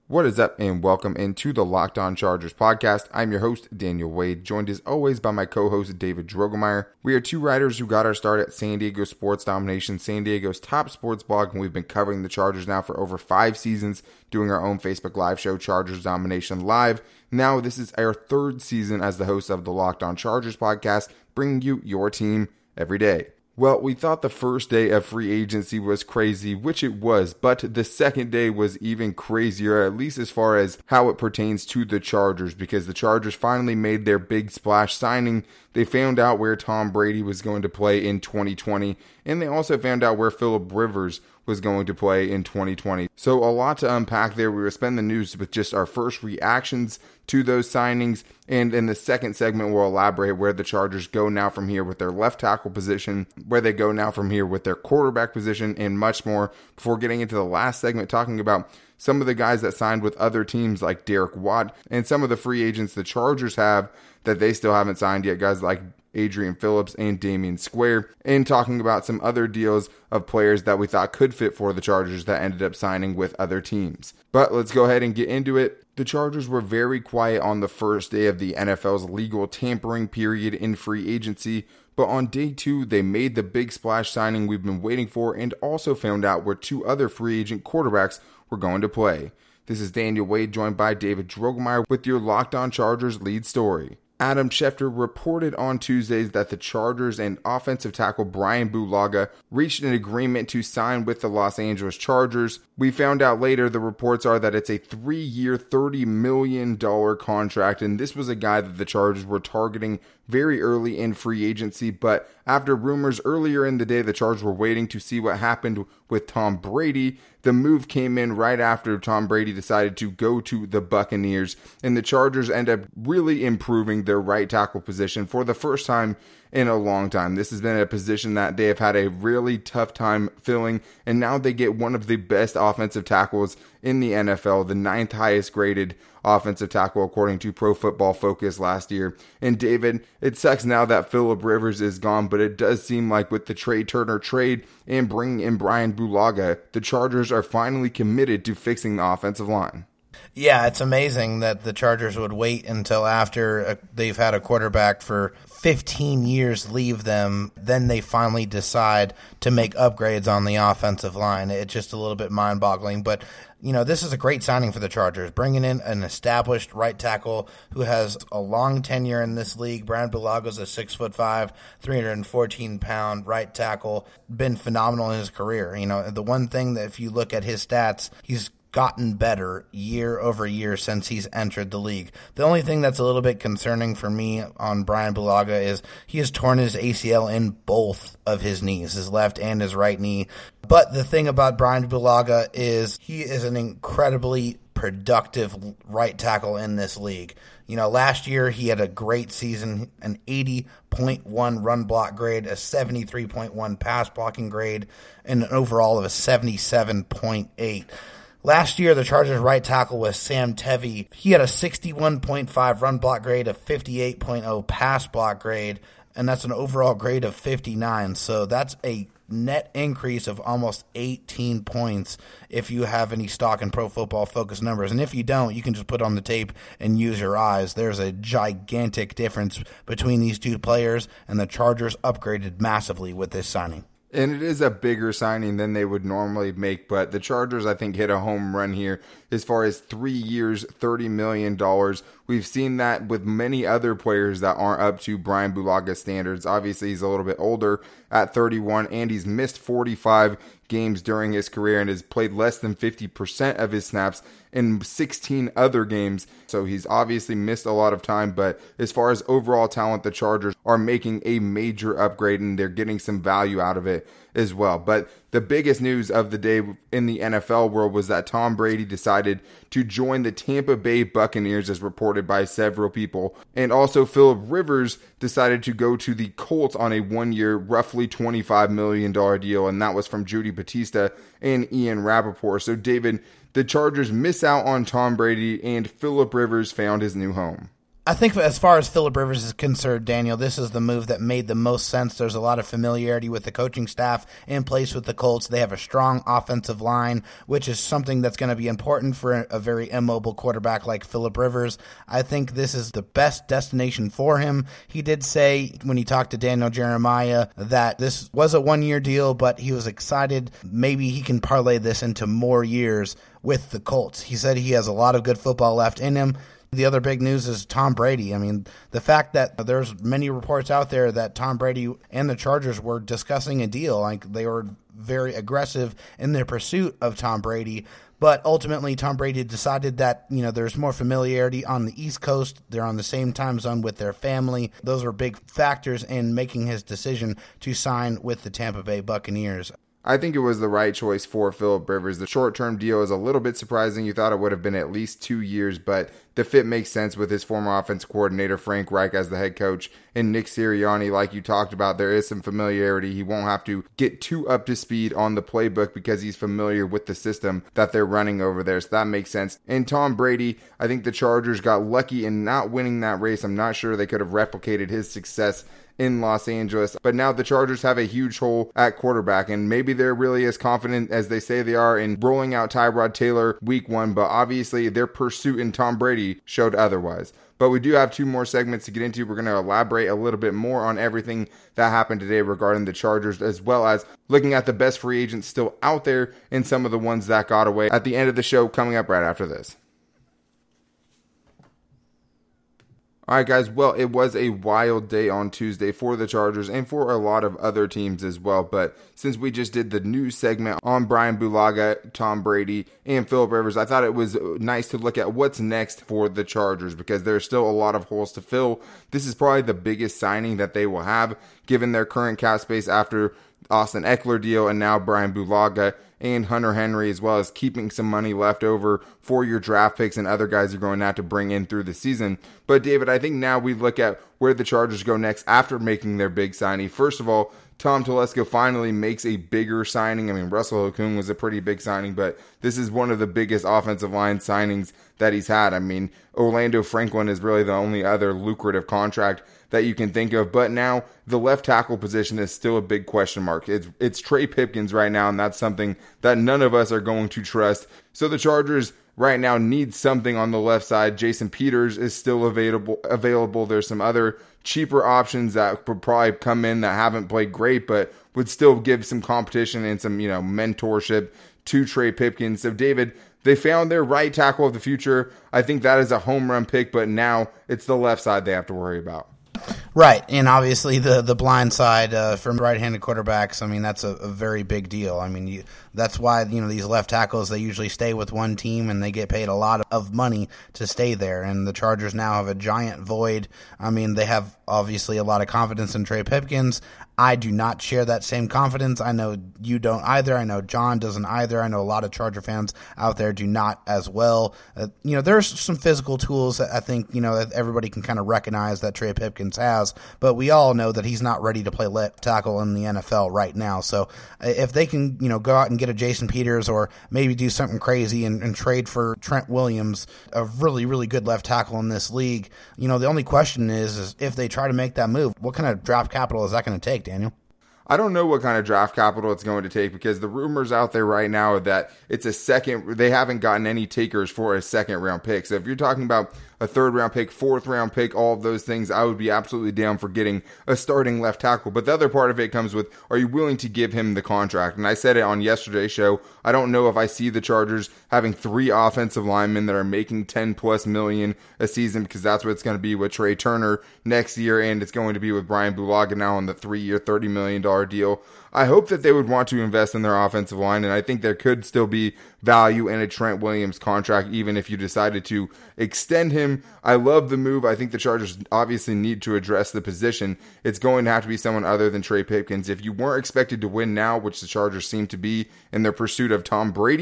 What is up, and welcome into the Locked On Chargers podcast. I'm your host, Daniel Wade, joined as always by my co-host, David Drogemeyer. We are two writers who got our start at San Diego Sports Domination, San Diego's top sports blog, and we've been covering the Chargers now for over 5 seasons, doing our own Facebook Live show, Chargers Domination Live. Now, this is our 3rd season as the host of the Locked On Chargers podcast, bringing you your team every day. Well, we thought the first day of free agency was crazy, which it was, but the second day was even crazier, at least as far as how it pertains to the Chargers, because the Chargers finally made their big splash signing. They found out where Tom Brady was going to play in 2020, and they also found out where Phillip Rivers was going to play in 2020. So a lot to unpack there. We will spend the news with just our first reactions to those signings, and in the second segment we'll elaborate where the Chargers go now from here with their left tackle position, where they go now from here with their quarterback position, and much more, before getting into the last segment talking about some of the guys that signed with other teams like Derek Watt and some of the free agents the Chargers have that they still haven't signed yet, guys like Adrian Phillips and Damian Square, and talking about some other deals of players that we thought could fit for the Chargers that ended up signing with other teams. But let's go ahead and get into it. The Chargers were very quiet on the first day of the NFL's legal tampering period in free agency, but on day 2, they made the big splash signing we've been waiting for and also found out where 2 other free agent quarterbacks were going to play. This is Daniel Wade, joined by David Drogemeyer with your Locked On Chargers lead story. Adam Schefter reported on Tuesdays that the Chargers and offensive tackle Brian Bulaga reached an agreement to sign with the Los Angeles Chargers. We found out later the reports are that it's a 3-year, $30 million contract, and this was a guy that the Chargers were targeting very early in free agency, but after rumors earlier in the day the Chargers were waiting to see what happened with Tom Brady, the move came in right after Tom Brady decided to go to the Buccaneers, and the Chargers end up really improving their right tackle position for the first time in a long time. This has been a position that they have had a really tough time filling, and now they get one of the best offensive tackles in the NFL, the 9th highest graded offensive tackle according to Pro Football Focus last year. And David, it sucks now that Phillip Rivers is gone, but it does seem like with the Trey Turner trade and bringing in Brian Bulaga, the Chargers are finally committed to fixing the offensive line. Yeah, it's amazing that the Chargers would wait until after they've had a quarterback for 15 years leave them, then they finally decide to make upgrades on the offensive line. It's just a little bit mind-boggling, but you know, this is a great signing for the Chargers, bringing in an established right tackle who has a long tenure in this league. Brian Bulaga's a 6'5", 314-pound right tackle, been phenomenal in his career. You know, the one thing that if you look at his stats, he's gotten better year over year since he's entered the league. The only thing that's a little bit concerning for me on Brian Bulaga is he has torn his ACL in both of his knees, his left and his right knee. But the thing about Brian Bulaga is he is an incredibly productive right tackle in this league. You know, last year he had a great season, an 80.1 run block grade, a 73.1 pass blocking grade, and an overall of a 77.8. Last year, the Chargers' right tackle was Sam Tevi. He had a 61.5 run block grade, a 58.0 pass block grade, and that's an overall grade of 59. So that's a net increase of almost 18 points if you have any stock in Pro Football Focus numbers. And if you don't, you can just put on the tape and use your eyes. There's a gigantic difference between these two players, and the Chargers upgraded massively with this signing. And it is a bigger signing than they would normally make, but the Chargers, I think, hit a home run here as far as 3 years, $30 million. We've seen that with many other players that aren't up to Brian Bulaga's standards. Obviously, he's a little bit older at 31, and he's missed 45 games during his career and has played less than 50% of his snaps in 16 other games. So he's obviously missed a lot of time, but as far as overall talent, the Chargers are making a major upgrade and they're getting some value out of it as well. But the biggest news of the day in the NFL world was that Tom Brady decided to join the Tampa Bay Buccaneers, as reported by several people. And also Phillip Rivers decided to go to the Colts on a 1-year, roughly $25 million deal, and that was from Judy Batista and Ian Rappaport. So David, the Chargers miss out on Tom Brady, and Phillip Rivers found his new home. I think as far as Philip Rivers is concerned, Daniel, this is the move that made the most sense. There's a lot of familiarity with the coaching staff in place with the Colts. They have a strong offensive line, which is something that's going to be important for a very immobile quarterback like Philip Rivers. I think this is the best destination for him. He did say when he talked to Daniel Jeremiah that this was a one-year deal, but he was excited. Maybe he can parlay this into more years with the Colts. He said he has a lot of good football left in him. The other big news is Tom Brady. I mean, the fact that there's many reports out there that Tom Brady and the Chargers were discussing a deal, like they were very aggressive in their pursuit of Tom Brady. But ultimately, Tom Brady decided that, there's more familiarity on the East Coast. They're on the same time zone with their family. Those were big factors in making his decision to sign with the Tampa Bay Buccaneers. I think it was the right choice for Philip Rivers. The short-term deal is a little bit surprising. You thought it would have been at least 2 years, but the fit makes sense with his former offense coordinator, Frank Reich, as the head coach, and Nick Sirianni, like you talked about. There is some familiarity. He won't have to get too up to speed on the playbook because he's familiar with the system that they're running over there, so that makes sense. And Tom Brady, I think the Chargers got lucky in not winning that race. I'm not sure they could have replicated his success in Los Angeles, but now the Chargers have a huge hole at quarterback, and maybe they're really as confident as they say they are in rolling out Tyrod Taylor week 1, but obviously their pursuit in Tom Brady showed otherwise. But we do have 2 more segments to get into. We're going to elaborate a little bit more on everything that happened today regarding the Chargers, as well as looking at the best free agents still out there and some of the ones that got away at the end of the show, coming up right after this. All right, guys, well, it was a wild day on Tuesday for the Chargers and for a lot of other teams as well. But since we just did the news segment on Brian Bulaga, Tom Brady, and Philip Rivers, I thought it was nice to look at what's next for the Chargers because there's still a lot of holes to fill. This is probably the biggest signing that they will have given their current cap space after Austin Eckler deal and now Brian Bulaga and Hunter Henry, as well as keeping some money left over for your draft picks and other guys you're going to have to bring in through the season. But David, I think now we look at where the Chargers go next after making their big signing. First of all, Tom Telesco finally makes a bigger signing. I mean, Russell Okung was a pretty big signing, but this is one of the biggest offensive line signings that he's had. I mean, Orlando Franklin is really the only other lucrative contract that you can think of. But now the left tackle position is still a big question mark. It's Trey Pipkins right now, and that's something that none of us are going to trust. So the Chargers right now need something on the left side. Jason Peters is still available. There's some other cheaper options that would probably come in that haven't played great, but would still give some competition and some, mentorship to Trey Pipkins. So David, they found their right tackle of the future. I think that is a home run pick, but now it's the left side they have to worry about. Right, and obviously the blind side from right-handed quarterbacks, I mean, that's a very big deal. I mean, that's why, these left tackles, they usually stay with one team and they get paid a lot of money to stay there, and the Chargers now have a giant void. I mean, they have obviously a lot of confidence in Trey Pipkins. I do not share that same confidence. I know you don't either. I know John doesn't either. I know a lot of Charger fans out there do not as well. There's some physical tools that I think, that everybody can kind of recognize that Trey Pipkins has, but we all know that he's not ready to play left tackle in the NFL right now. So if they can, go out and get a Jason Peters or maybe do something crazy and trade for Trent Williams, a really, really good left tackle in this league, the only question is if they try to make that move, what kind of draft capital is that going to take, Daniel? I don't know what kind of draft capital it's going to take because the rumors out there right now are that it's they haven't gotten any takers for a second round pick. So if you're talking about a third round pick, fourth round pick, all of those things, I would be absolutely down for getting a starting left tackle. But the other part of it comes with, are you willing to give him the contract? And I said it on yesterday's show. I don't know if I see the Chargers having 3 offensive linemen that are making $10+ million a season, because that's what it's going to be with Trey Turner next year, and it's going to be with Brian Bulaga now on the 3-year, $30 million deal. I hope that they would want to invest in their offensive line, and I think there could still be value in a Trent Williams contract, even if you decided to extend him. I love the move. I think the Chargers obviously need to address the position. It's going to have to be someone other than Trey Pipkins. If you weren't expected to win now, which the Chargers seem to be in their pursuit of Tom Brady,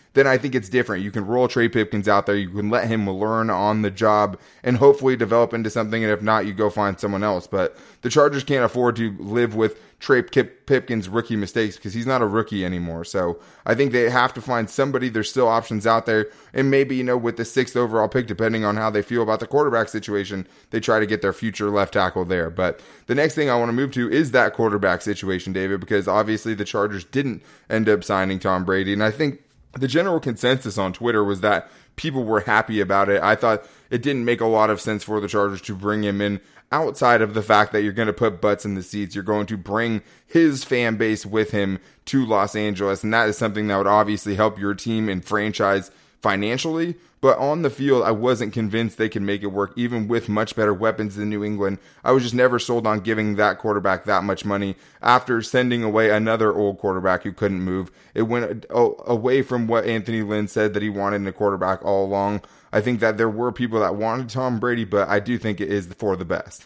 then I think it's different. You can roll Trey Pipkins out there. You can let him learn on the job and hopefully develop into something. And if not, you go find someone else. But the Chargers can't afford to live with Trey Pipkins' rookie mistakes because he's not a rookie anymore. So I think they have to find somebody. There's still options out there. And maybe, with the 6th overall pick, depending on how they feel about the quarterback situation, they try to get their future left tackle there. But the next thing I want to move to is that quarterback situation, David, because obviously the Chargers didn't end up signing Tom Brady. And I think the general consensus on Twitter was that people were happy about it. I thought it didn't make a lot of sense for the Chargers to bring him in outside of the fact that you're going to put butts in the seats. You're going to bring his fan base with him to Los Angeles. And that is something that would obviously help your team and franchise financially. But on the field, I wasn't convinced they could make it work, even with much better weapons than New England. I was just never sold on giving that quarterback that much money after sending away another old quarterback who couldn't move. It went away from what Anthony Lynn said that he wanted in a quarterback all along. I think that there were people that wanted Tom Brady, but I do think it is for the best.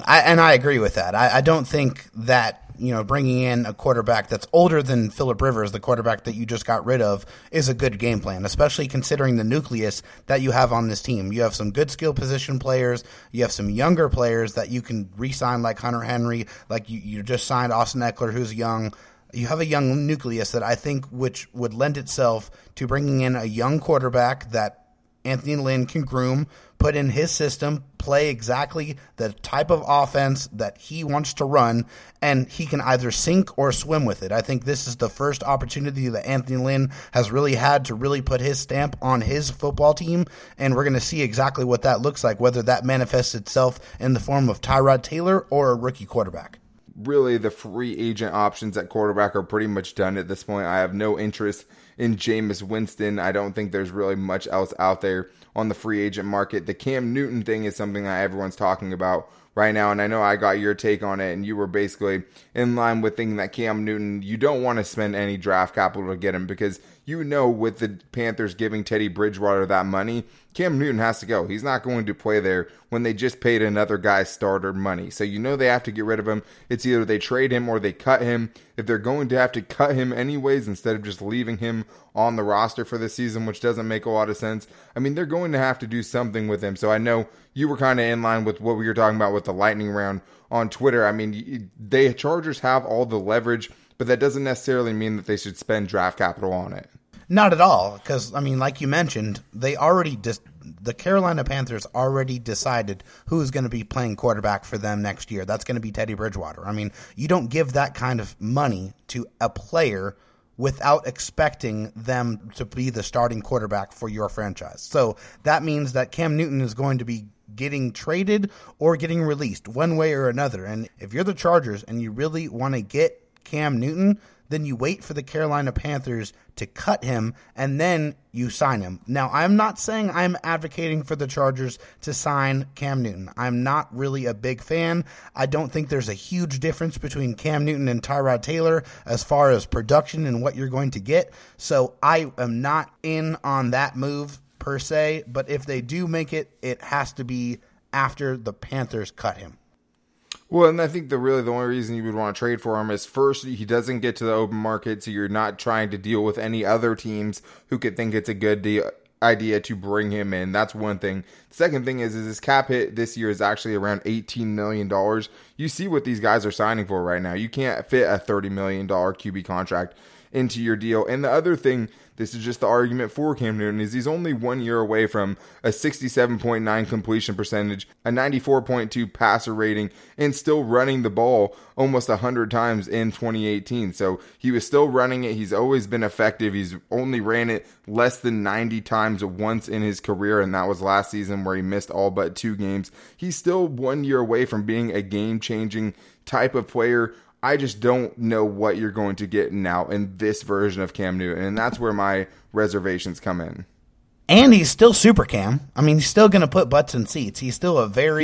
I agree with that. I don't think that, bringing in a quarterback that's older than Phillip Rivers, the quarterback that you just got rid of, is a good game plan, especially considering the nucleus that you have on this team. You have some good skill position players. You have some younger players that you can re-sign like Hunter Henry, like you just signed Austin Eckler, who's young. You have a young nucleus that I think which would lend itself to bringing in a young quarterback that Anthony Lynn can groom, put in his system, play exactly the type of offense that he wants to run, and he can either sink or swim with it. I think this is the first opportunity that Anthony Lynn has really had to really put his stamp on his football team, and we're going to see exactly what that looks like, whether that manifests itself in the form of Tyrod Taylor or a rookie quarterback. Really, the free agent options at quarterback are pretty much done at this point. I have no interest in Jameis Winston. I don't think there's really much else out there on the free agent market. The Cam Newton thing is something that everyone's talking about right now, and I know I got your take on it, and you were basically in line with thinking that Cam Newton, you don't want to spend any draft capital to get him because with the Panthers giving Teddy Bridgewater that money, Cam Newton has to go. He's not going to play there when they just paid another guy's starter money. So they have to get rid of him. It's either they trade him or they cut him. If they're going to have to cut him anyways, instead of just leaving him on the roster for the season, which doesn't make a lot of sense, they're going to have to do something with him. So I know you were kind of in line with what we were talking about with the lightning round on Twitter. The Chargers have all the leverage, but that doesn't necessarily mean that they should spend draft capital on it. Not at all, because, like you mentioned, the Carolina Panthers already decided who's going to be playing quarterback for them next year. That's going to be Teddy Bridgewater. You don't give that kind of money to a player without expecting them to be the starting quarterback for your franchise. So that means that Cam Newton is going to be getting traded or getting released one way or another. And if you're the Chargers and you really want to get Cam Newton, then you wait for the Carolina Panthers to cut him, and then you sign him. Now, I'm not saying I'm advocating for the Chargers to sign Cam Newton. I'm not really a big fan. I don't think there's a huge difference between Cam Newton and Tyrod Taylor as far as production and what you're going to get. So I am not in on that move per se, but if they do make it, it has to be after the Panthers cut him. Well, and I think the only reason you would want to trade for him is, first, he doesn't get to the open market, so you're not trying to deal with any other teams who could think it's a good idea to bring him in. That's one thing. The second thing is his cap hit this year is actually around $18 million. You see what these guys are signing for right now. You can't fit a $30 million QB contract into your deal. And the other thing, this is just the argument for Cam Newton, is he's only 1 year away from a 67.9 completion percentage, a 94.2 passer rating, and still running the ball almost 100 times in 2018. So he was still running it. He's always been effective. He's only ran it less than 90 times once in his career, and that was last season where he missed all but 2 games. He's still 1 year away from being a game-changing type of player. I just don't know what you're going to get now in this version of Cam Newton, and that's where my reservations come in. And he's still super Cam. He's still going to put butts in seats. He's still a very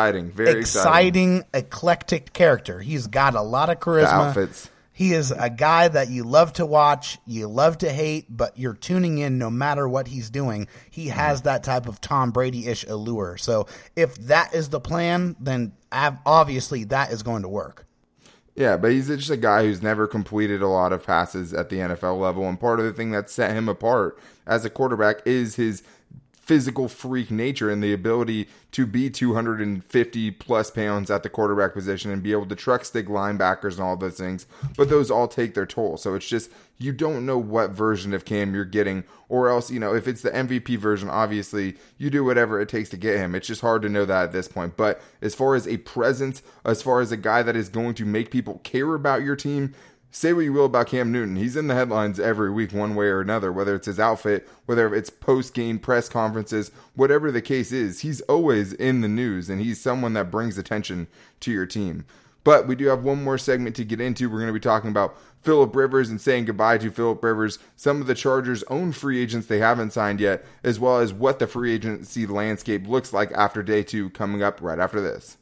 exciting, eclectic character. He's got a lot of charisma. The outfits. He is a guy that you love to watch, you love to hate, but you're tuning in no matter what he's doing. He has that type of Tom Brady-ish allure. So if that is the plan, then obviously that is going to work. Yeah, but he's just a guy who's never completed a lot of passes at the NFL level, and part of the thing that set him apart as a quarterback is his physical freak nature and the ability to be 250 plus pounds at the quarterback position and be able to truck stick linebackers and all those things. But those all take their toll. So it's just, you don't know what version of Cam you're getting, or else, if it's the MVP version, obviously you do whatever it takes to get him. It's just hard to know that at this point. But as far as a presence, as far as a guy that is going to make people care about your team, say what you will about Cam Newton. He's in the headlines every week one way or another, whether it's his outfit, whether it's post-game press conferences, whatever the case is, he's always in the news, and he's someone that brings attention to your team. But we do have one more segment to get into. We're going to be talking about Phillip Rivers and saying goodbye to Phillip Rivers, some of the Chargers' own free agents they haven't signed yet, as well as what the free agency landscape looks like after day 2, coming up right after this.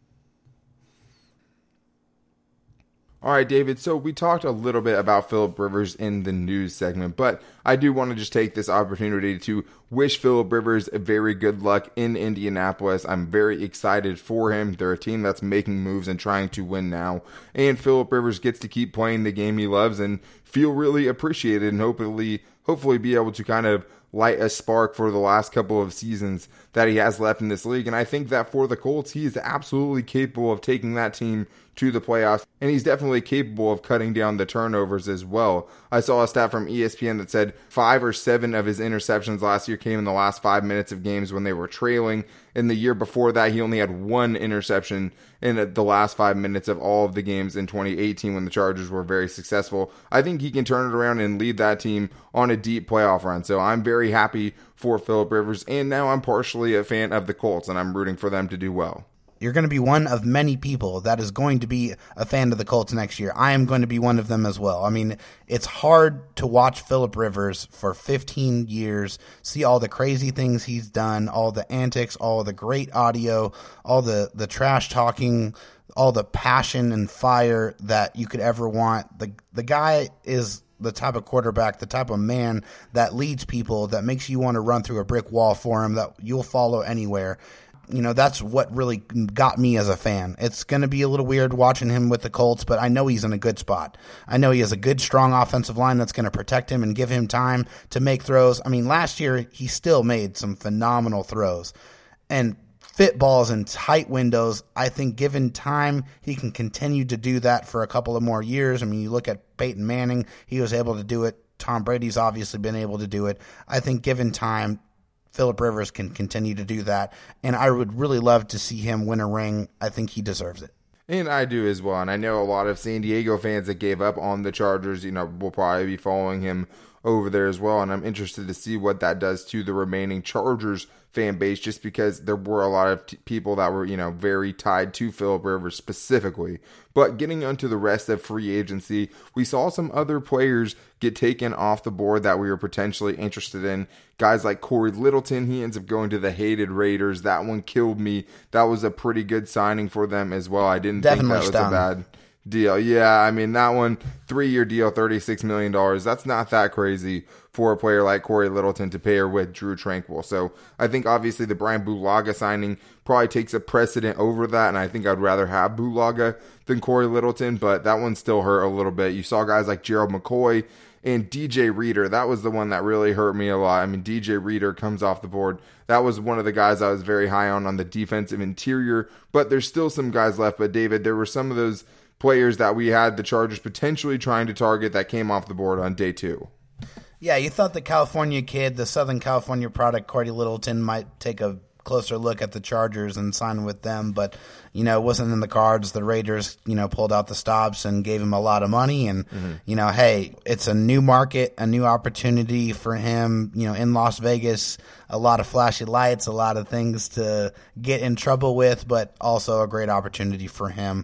All right, David, so we talked a little bit about Phillip Rivers in the news segment, but I do want to just take this opportunity to wish Phillip Rivers a very good luck in Indianapolis. I'm very excited for him. They're a team that's making moves and trying to win now, and Phillip Rivers gets to keep playing the game he loves and feel really appreciated, and hopefully be able to kind of light a spark for the last couple of seasons that he has left in this league. And I think that for the Colts, he is absolutely capable of taking that team to the playoffs, and he's definitely capable of cutting down the turnovers as well. I saw a stat from ESPN that said 5 or 7 of his interceptions last year came in the last 5 minutes of games when they were trailing. In the year before that, he only had 1 interception in the last 5 minutes of all of the games in 2018 when the Chargers were very successful. I think he can turn it around and lead that team on a deep playoff run. So I'm very happy for Phillip Rivers, and now I'm partially a fan of the Colts, and I'm rooting for them to do well. You're going to be one of many people that is going to be a fan of the Colts next year. I am going to be one of them as well. I mean, it's hard to watch Phillip Rivers for 15 years, see all the crazy things he's done, all the antics, all the great audio, all the trash talking, all the passion and fire that you could ever want. The guy is the type of quarterback, the type of man that leads people, that makes you want to run through a brick wall for him, that you'll follow anywhere. That's what really got me as a fan. It's going to be a little weird watching him with the Colts, but I know he's in a good spot. I know he has a good, strong offensive line that's going to protect him and give him time to make throws. I mean, last year, he still made some phenomenal throws and fit balls in tight windows. I think given time, he can continue to do that for a couple of more years. I mean, you look at Peyton Manning, he was able to do it. Tom Brady's obviously been able to do it. I think given time, Phillip Rivers can continue to do that, and I would really love to see him win a ring. I think he deserves it. And I do as well, and I know a lot of San Diego fans that gave up on the Chargers, will probably be following him over there as well, and I'm interested to see what that does to the remaining Chargers fan base, just because there were a lot of people that were, very tied to Phillip Rivers specifically. But getting onto the rest of free agency, we saw some other players get taken off the board that we were potentially interested in. Guys like Corey Littleton, he ends up going to the hated Raiders. That one killed me. That was a pretty good signing for them as well. I didn't think that was a bad deal. Yeah, I mean, that one, 3-year deal, $36 million. That's not that crazy for a player like Corey Littleton to pair with Drew Tranquill. So I think obviously the Brian Bulaga signing probably takes a precedent over that, and I think I'd rather have Bulaga than Corey Littleton, but that one still hurt a little bit. You saw guys like Gerald McCoy and DJ Reader. That was the one that really hurt me a lot. I mean, DJ Reader comes off the board. That was one of the guys I was very high on the defensive interior, but there's still some guys left. But David, there were some of those players that we had the Chargers potentially trying to target that came off the board on day 2. Yeah, you thought the California kid, the Southern California product, Corey Littleton, might take a closer look at the Chargers and sign with them, but it wasn't in the cards. The Raiders pulled out the stops and gave him a lot of money, and hey, it's a new market, a new opportunity for him, in Las Vegas, a lot of flashy lights, a lot of things to get in trouble with, but also a great opportunity for him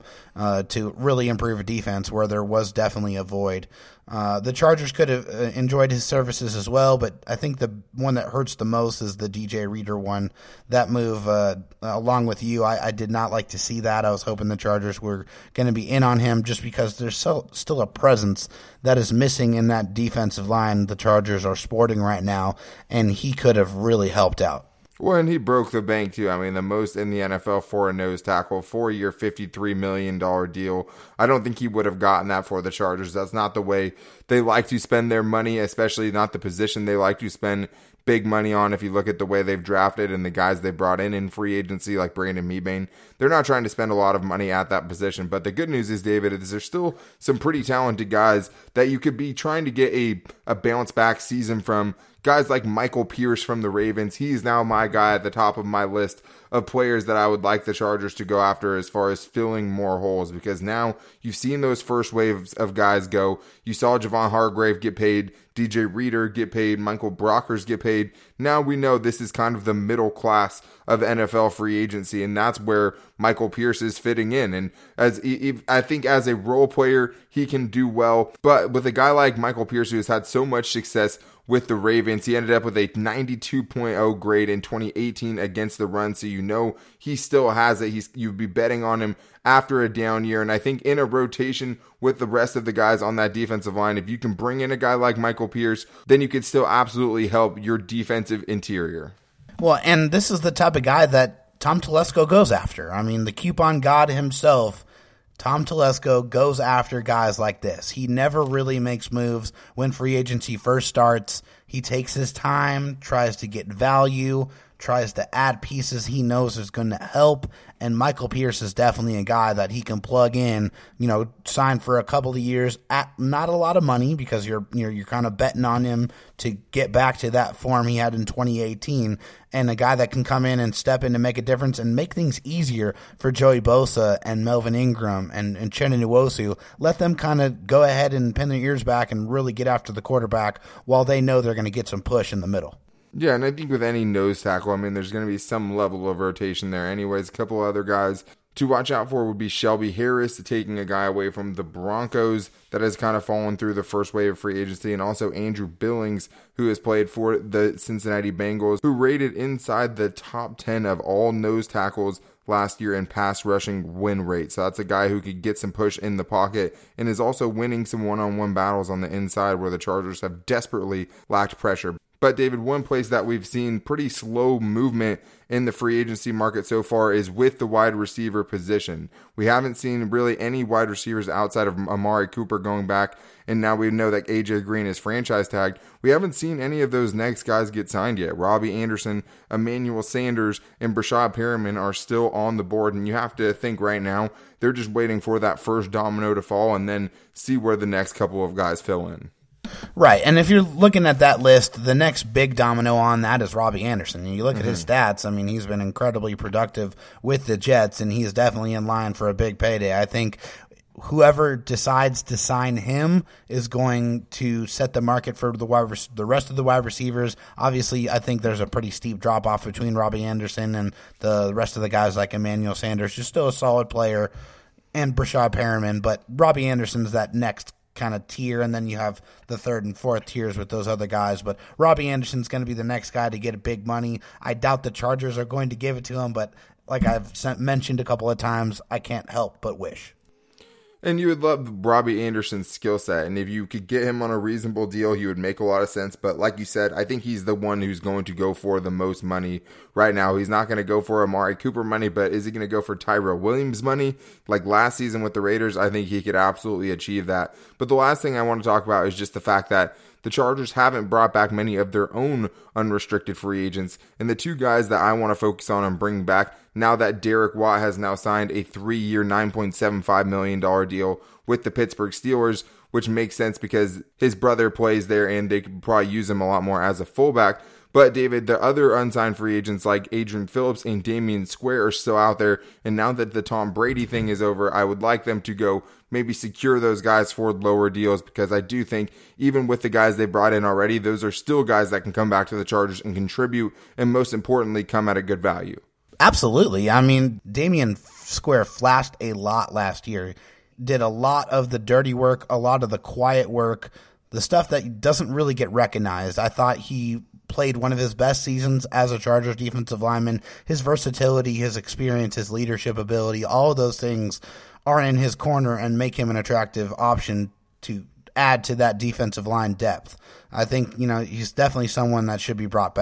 to really improve a defense where there was definitely a void. The Chargers could have enjoyed his services as well, but I think the one that hurts the most is the DJ Reader one. That move, along with you, I did not like to see that. I was hoping the Chargers were going to be in on him just because there's still a presence that is missing in that defensive line the Chargers are sporting right now, and he could have really helped out. Well, and he broke the bank too. I mean, the most in the NFL for a nose tackle, 4-year, $53 million deal. I don't think he would have gotten that for the Chargers. That's not the way they like to spend their money, especially not the position they like to spend big money on. If you look at the way they've drafted and the guys they brought in free agency, like Brandon Mebane, they're not trying to spend a lot of money at that position. But the good news is, David, is there's still some pretty talented guys that you could be trying to get a bounce back season from. Guys like Michael Pierce from the Ravens, he's now my guy at the top of my list of players that I would like the Chargers to go after as far as filling more holes, because now you've seen those first waves of guys go. You saw Javon Hargrave get paid, DJ Reader get paid, Michael Brockers get paid. Now we know this is kind of the middle class of NFL free agency, and that's where Michael Pierce is fitting in. And I think as a role player, he can do well. But with a guy like Michael Pierce, who has had so much success with the Ravens, he ended up with a 92.0 grade in 2018 against the run, so you know he still has it. You'd be betting on him after a down year, and I think in a rotation with the rest of the guys on that defensive line, if you can bring in a guy like Michael Pierce, then you could still absolutely help your defensive interior. Well, and this is the type of guy that Tom Telesco goes after. I mean, the coupon god himself, Tom Telesco, goes after guys like this. He never really makes moves when free agency first starts. He takes his time, tries to get value, tries to add pieces he knows is going to help, and Michael Pierce is definitely a guy that he can plug in, sign for a couple of years at not a lot of money, because you're kind of betting on him to get back to that form he had in 2018, and a guy that can come in and step in to make a difference and make things easier for Joey Bosa and Melvin Ingram and Uchenna Nwosu. Let them kind of go ahead and pin their ears back and really get after the quarterback while they know they're going to get some push in the middle. Yeah, and I think with any nose tackle, I mean, there's going to be some level of rotation there anyways. A couple other guys to watch out for would be Shelby Harris, taking a guy away from the Broncos that has kind of fallen through the first wave of free agency, and also Andrew Billings, who has played for the Cincinnati Bengals, who rated inside the top 10 of all nose tackles last year in pass rushing win rate. So that's a guy who could get some push in the pocket and is also winning some one-on-one battles on the inside where the Chargers have desperately lacked pressure. But David, one place that we've seen pretty slow movement in the free agency market so far is with the wide receiver position. We haven't seen really any wide receivers outside of Amari Cooper going back, and now we know that AJ Green is franchise tagged. We haven't seen any of those next guys get signed yet. Robbie Anderson, Emmanuel Sanders, and Brashad Perriman are still on the board, and you have to think right now they're just waiting for that first domino to fall and then see where the next couple of guys fill in. Right, and if you're looking at that list, the next big domino on that is Robbie Anderson. And you look at his stats, I mean, he's been incredibly productive with the Jets, and he's definitely in line for a big payday. I think whoever decides to sign him is going to set the market for the rest of the wide receivers. Obviously, I think there's a pretty steep drop-off between Robbie Anderson and the rest of the guys like Emmanuel Sanders, who's still a solid player, and Brashad Perriman, but Robbie Anderson's that next kind of tier, and then you have the third and fourth tiers with those other guys. But Robbie Anderson's going to be the next guy to get big money. I doubt the Chargers are going to give it to him, but like I've mentioned a couple of times, I can't help but wish. And you would love Robbie Anderson's skill set. And if you could get him on a reasonable deal, he would make a lot of sense. But like you said, I think he's the one who's going to go for the most money right now. He's not going to go for Amari Cooper money, but is he going to go for Tyrell Williams money? Like last season with the Raiders, I think he could absolutely achieve that. But the last thing I want to talk about is just the fact that the Chargers haven't brought back many of their own unrestricted free agents. And the two guys that I want to focus on and bring back, now that Derek Watt has now signed a 3-year, $9.75 million deal with the Pittsburgh Steelers, which makes sense because his brother plays there and they could probably use him a lot more as a fullback. But David, the other unsigned free agents like Adrian Phillips and Damian Square are still out there. And now that the Tom Brady thing is over, I would like them to go maybe secure those guys for lower deals, because I do think even with the guys they brought in already, those are still guys that can come back to the Chargers and contribute, and most importantly, come at a good value. Absolutely. I mean, Damian Square flashed a lot last year, did a lot of the dirty work, a lot of the quiet work, the stuff that doesn't really get recognized. I thought he played one of his best seasons as a Chargers defensive lineman. His versatility, his experience, his leadership ability, all of those things are in his corner and make him an attractive option to add to that defensive line depth. I think, he's definitely someone that should be brought back.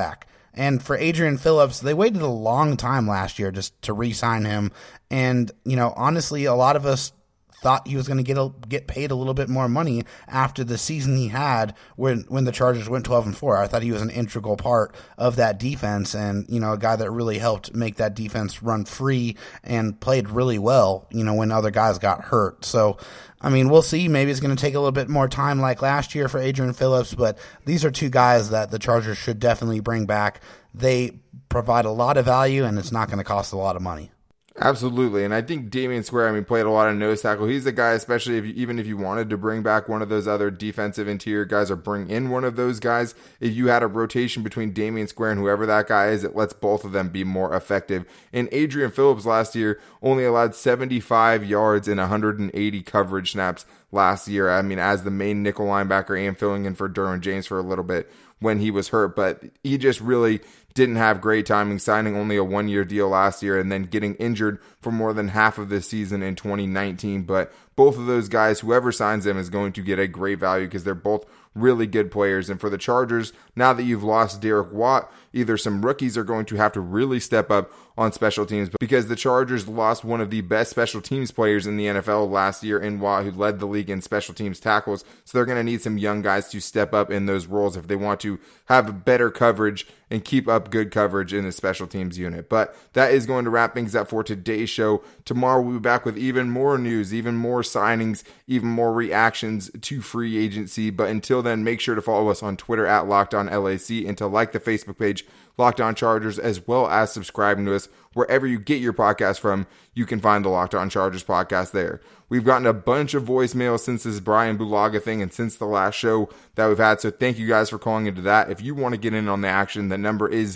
And for Adrian Phillips, they waited a long time last year just to re-sign him. And, honestly, a lot of us thought he was going to get paid a little bit more money after the season he had when the Chargers went 12-4. I thought he was an integral part of that defense and, a guy that really helped make that defense run free and played really well, when other guys got hurt. So, we'll see. Maybe it's going to take a little bit more time like last year for Adrian Phillips, but these are two guys that the Chargers should definitely bring back. They provide a lot of value, and it's not going to cost a lot of money. Absolutely, and I think Damian Square, played a lot of nose tackle. He's a guy, especially even if you wanted to bring back one of those other defensive interior guys or bring in one of those guys, if you had a rotation between Damian Square and whoever that guy is, it lets both of them be more effective. And Adrian Phillips last year only allowed 75 yards and 180 coverage snaps last year. As the main nickel linebacker and filling in for Derwin James for a little bit when he was hurt, but he just really didn't have great timing, signing only a one-year deal last year and then getting injured for more than half of the season in 2019. But both of those guys, whoever signs them is going to get a great value because they're both really good players. And for the Chargers, now that you've lost Derek Watt, either some rookies are going to have to really step up on special teams because the Chargers lost one of the best special teams players in the NFL last year in Watt, who led the league in special teams tackles. So they're going to need some young guys to step up in those roles if they want to have better coverage and keep up good coverage in the special teams unit. But that is going to wrap things up for today's show. Tomorrow we'll be back with even more news, even more signings, even more reactions to free agency. But until then, make sure to follow us on Twitter at LockedOnLAC and to like the Facebook page Locked On Chargers, as well as subscribing to us wherever you get your podcast from. You can find the Locked On Chargers podcast there. We've gotten a bunch of voicemails since this Brian Bulaga thing and since the last show that we've had, so thank you guys for calling into that. If you want to get in on the action, the number is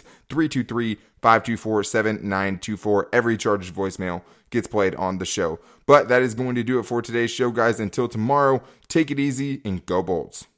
323-524-7924. Every Chargers voicemail gets played on the show. But that is going to do it for today's show, guys. Until tomorrow, take it easy and go Bolts.